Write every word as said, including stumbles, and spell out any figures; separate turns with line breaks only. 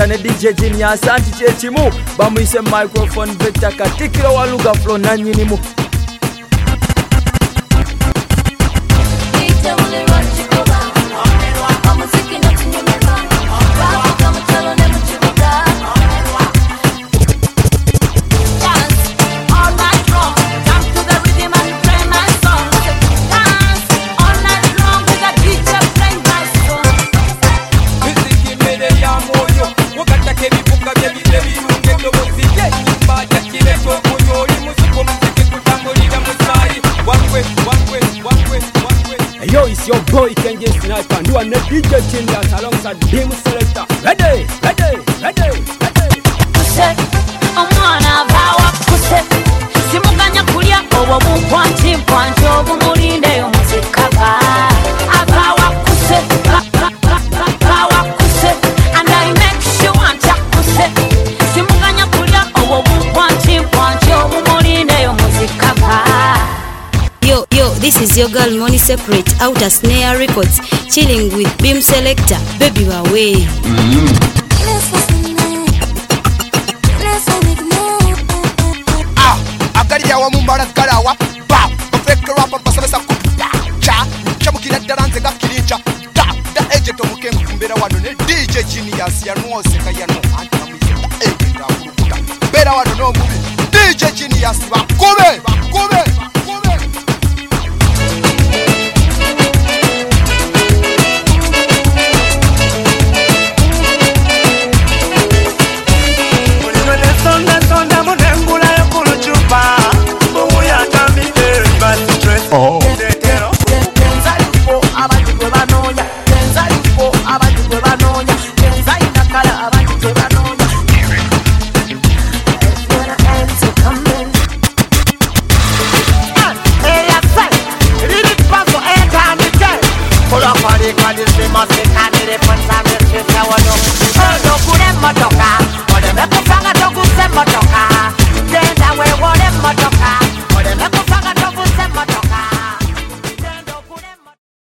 Selector ne D J Genius anti chechimu bamuyise microphone Victor Katikiro waluga flow nanyinimu. Yo, it's your boy Kenji Sniper, and you are the D J Genius alongside Beam Selector. Ready, ready, ready, ready.
Kuse, omwana bawa kuse. Simuganya kulia obo bukwanti mpwanti obumulinde omuzikaba. Abawa kuse, bawa kuse, and I make sure anta kuse. Simuganya kulia obo bukwanti mpwanti obumulinde omuzikaba.
Yo, yo, this is your girl Money Separate out of Snare Records, chilling with Beam Selector, baby away. Mm-hmm.
Ah, agaria wa mumbara karawa, ba, bafeka rapa pasabesa kupa, cha, chamukira daranze gakirincha, da, da agent omukengu kumbera wano ne D J Genius ya nuose kayano, anta mwize da agent akurukuta, bera wano no mubi, D J Genius bakube.